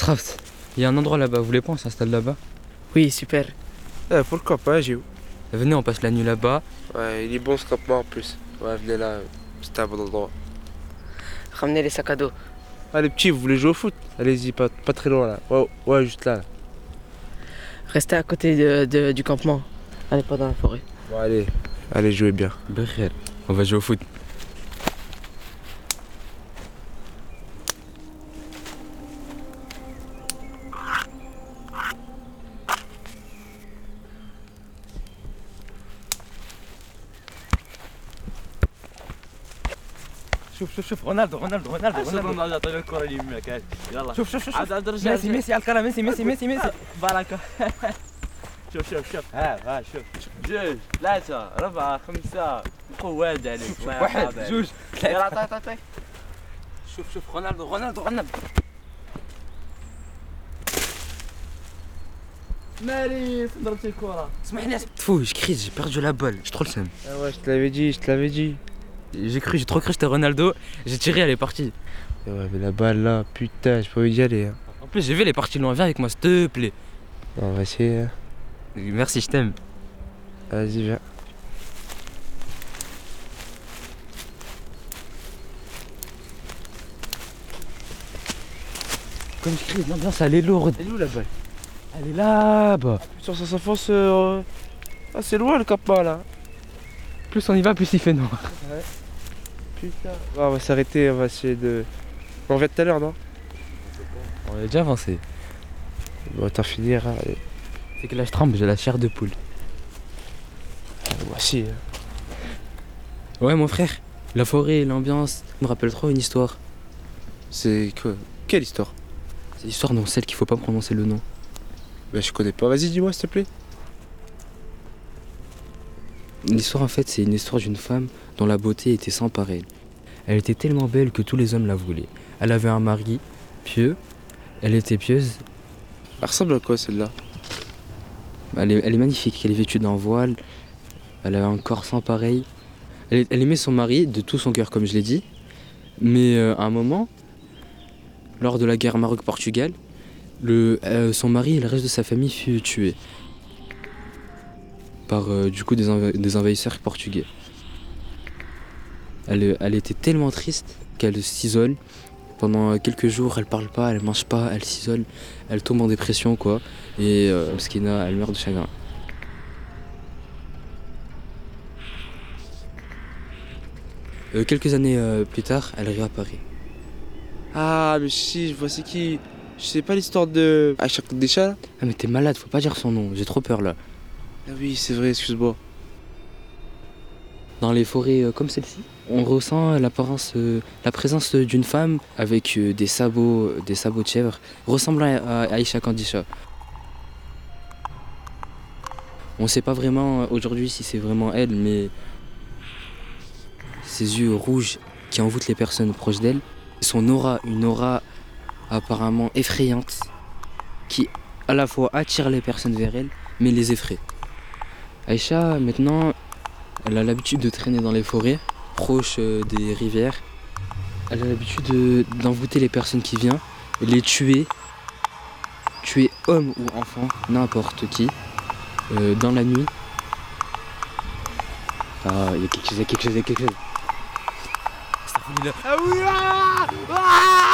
Sraft, il y a un endroit là-bas, vous voulez pas on s'installe là-bas? Oui, super. Pourquoi pas, Géo. Venez, on passe la nuit là-bas. Ouais, il est bon ce campement en plus. Ouais, venez là, c'est un bon endroit. Ramenez les sacs à dos. Ah, les petits, vous voulez jouer au foot? Allez-y, pas très loin là. Ouais, juste là. Restez à côté du campement. Allez pas dans la forêt. Bon, allez, jouez bien. Berger, on va jouer au foot. شوف رونالدو رونالدو اعطينا الكره اليمين كاين يلا شوف عاد رجع ميسي على الكره ميسي بركه شوف ها شوف 2 3 4 5 قواد عليك واحد جوج يلا عطي شوف رونالدو مالي ضربتي الكره اسمح لي فو je crie, j'ai perdu la balle, j'ai trop le seum. Ah ouais, je te l'avais dit. J'ai trop cru que c'était Ronaldo, j'ai tiré, elle est partie. Ouais, mais la balle là, putain, j'ai pas envie d'y aller. Hein. En plus j'ai vu, elle est partie loin, viens avec moi s'il te plaît. On va essayer. Hein. Merci, je t'aime. Vas-y, viens. Comme je crie, l'ambiance elle est lourde. Elle est où la balle? Elle est là-bas. Sur ça s'enfonce. Ah, c'est loin le campement là. Plus on y va, plus il fait noir. Putain. Ah, on va s'arrêter, on va essayer de. On revient tout à l'heure, non? On est déjà avancé. Bon, t'en finir. Hein. Allez. C'est que là je tremble, j'ai la chair de poule. Voici. Hein. Ouais mon frère, la forêt, l'ambiance, me rappelle trop une histoire. C'est quoi? Quelle histoire? C'est l'histoire dont celle qu'il faut pas prononcer le nom. Bah, je connais pas. Vas-y, dis-moi s'il te plaît. L'histoire en fait c'est une histoire d'une femme dont la beauté était sans pareil. Elle était tellement belle que tous les hommes la voulaient. Elle avait un mari pieux, elle était pieuse. Elle ressemble à quoi celle-là? Elle est magnifique, elle est vêtue d'un voile, elle a un corps sans pareil. Elle aimait son mari de tout son cœur comme je l'ai dit. Mais à un moment, lors de la guerre Maroc-Portugal, son mari et le reste de sa famille fut tué par du coup des envahisseurs portugais. Elle était tellement triste qu'elle s'isole. Pendant quelques jours, elle parle pas, elle mange pas, elle s'isole, elle tombe en dépression quoi. Et Mskina, elle meurt de chagrin. Quelques années plus tard, elle réapparaît. Ah, mais si, je vois c'est qui. Je sais pas l'histoire de Aïcha Koudécha là? Ah mais t'es malade, faut pas dire son nom, j'ai trop peur là. Ah oui, c'est vrai, excuse-moi. Dans les forêts comme celle-ci, on ressent la présence d'une femme avec des sabots de chèvre, ressemblant à Aïcha Kandisha. On sait pas vraiment aujourd'hui si c'est vraiment elle, mais ses yeux rouges qui envoûtent les personnes proches d'elle, son aura, une aura apparemment effrayante, qui à la fois attire les personnes vers elle, mais les effraie. Aïcha, maintenant, elle a l'habitude de traîner dans les forêts, proches des rivières. Elle a l'habitude d'envoûter les personnes qui viennent, les tuer hommes ou enfants, n'importe qui, dans la nuit. Ah, il y a quelque chose. Ah oui, ah